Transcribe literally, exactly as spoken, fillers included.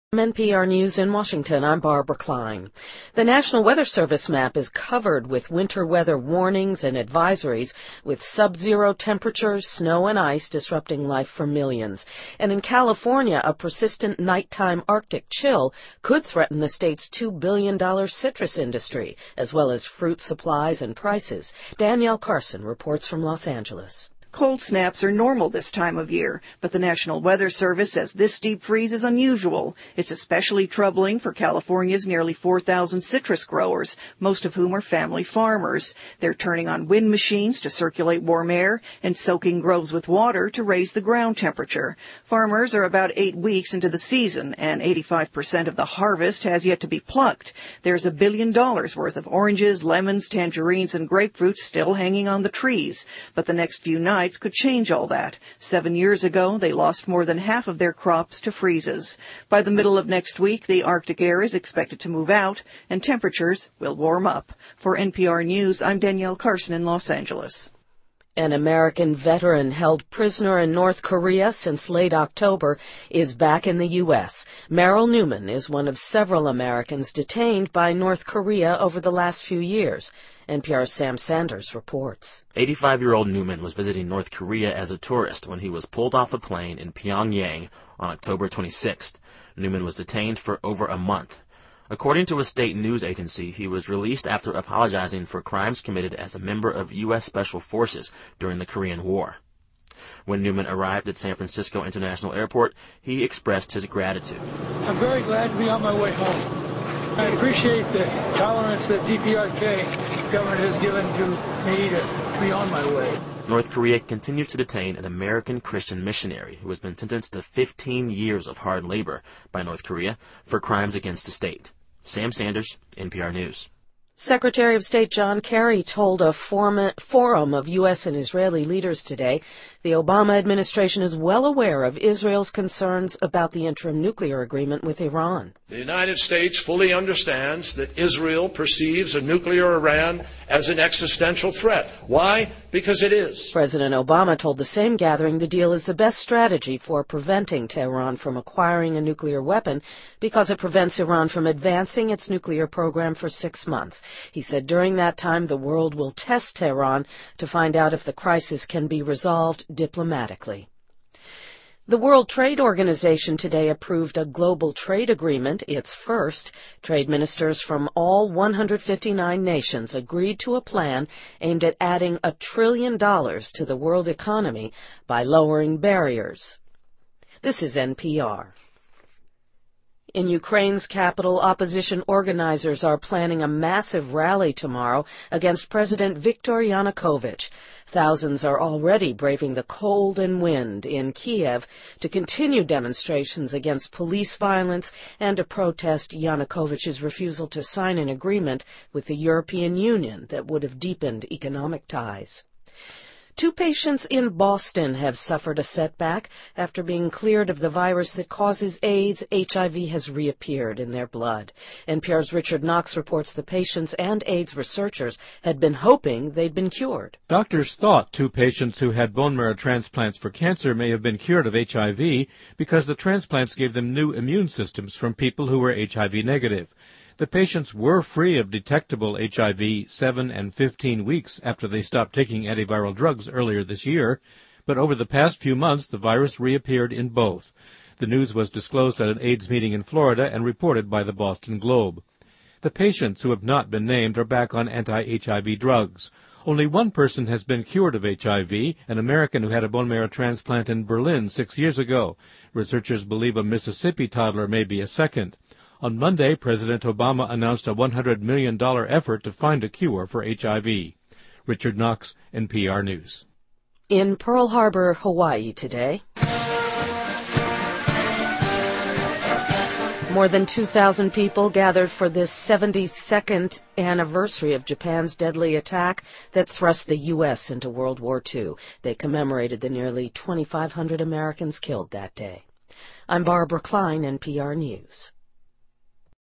From N P R News in Washington, I'm Barbara Klein. The National Weather Service map is covered with winter weather warnings and advisories, with sub-zero temperatures, snow and ice disrupting life for millions. And in California, a persistent nighttime Arctic chill could threaten the state's two billion dollars citrus industry, as well as fruit supplies and prices. Danielle Carson reports from Los Angeles. Cold snaps are normal this time of year, but the National Weather Service says this deep freeze is unusual. It's especially troubling for California's nearly four thousand citrus growers, most of whom are family farmers. They're turning on wind machines to circulate warm air and soaking groves with water to raise the ground temperature. Farmers are about eight weeks into the season, and eighty-five percent of the harvest has yet to be plucked. There's a billion dollars worth of oranges, lemons, tangerines, and grapefruit still hanging on the trees, but the next few nights could change all that. Seven years ago, they lost more than half of their crops to freezes. By the middle of next week, the Arctic air is expected to move out, and temperatures will warm up. For N P R News, I'm Danielle Carson in Los Angeles. An American veteran held prisoner in North Korea since late October is back in the U S Merrill Newman is one of several Americans detained by North Korea over the last few years. N P R's Sam Sanders reports. eighty-five-year-old Newman was visiting North Korea as a tourist when he was pulled off a plane in Pyongyang on October twenty-sixth. Newman was detained for over a month. According to a state news agency, he was released after apologizing for crimes committed as a member of U S Special Forces during the Korean War. When Newman arrived at San Francisco International Airport, he expressed his gratitude. I'm very glad to be on my way home. I appreciate the tolerance that D P R K government has given to me to be on my way. North Korea continues to detain an American Christian missionary who has been sentenced to fifteen years of hard labor by North Korea for crimes against the state. Sam Sanders, N P R News. Secretary of State John Kerry told a form- forum of U S and Israeli leaders today the Obama administration is well aware of Israel's concerns about the interim nuclear agreement with Iran. The United States fully understands that Israel perceives a nuclear Iran as an existential threat. Why? Because it is. President Obama told the same gathering the deal is the best strategy for preventing Tehran from acquiring a nuclear weapon because it prevents Iran from advancing its nuclear program for six months. He said during that time the world will test Tehran to find out if the crisis can be resolved diplomatically. The World Trade Organization today approved a global trade agreement, its first. Trade ministers from all one hundred fifty-nine nations agreed to a plan aimed at adding a trillion dollars to the world economy by lowering barriers. This is N P R. In Ukraine's capital, opposition organizers are planning a massive rally tomorrow against President Viktor Yanukovych. Thousands are already braving the cold and wind in Kiev to continue demonstrations against police violence and to protest Yanukovych's refusal to sign an agreement with the European Union that would have deepened economic ties. Two patients in Boston have suffered a setback after being cleared of the virus that causes AIDS. H I V has reappeared in their blood. N P R's Richard Knox reports the patients and AIDS researchers had been hoping they'd been cured. Doctors thought two patients who had bone marrow transplants for cancer may have been cured of H I V because the transplants gave them new immune systems from people who were H I V negative. The patients were free of detectable H I V seven and fifteen weeks after they stopped taking antiviral drugs earlier this year, but over the past few months the virus reappeared in both. The news was disclosed at an AIDS meeting in Florida and reported by the Boston Globe. The patients who have not been named are back on anti-H I V drugs. Only one person has been cured of H I V, an American who had a bone marrow transplant in Berlin six years ago. Researchers believe a Mississippi toddler may be a second. On Monday, President Obama announced a one hundred million dollars effort to find a cure for H I V. Richard Knox, N P R News. In Pearl Harbor, Hawaii today, more than two thousand people gathered for this seventy-second anniversary of Japan's deadly attack that thrust the U S into World War Two. They commemorated the nearly twenty-five hundred Americans killed that day. I'm Barbara Klein, N P R News.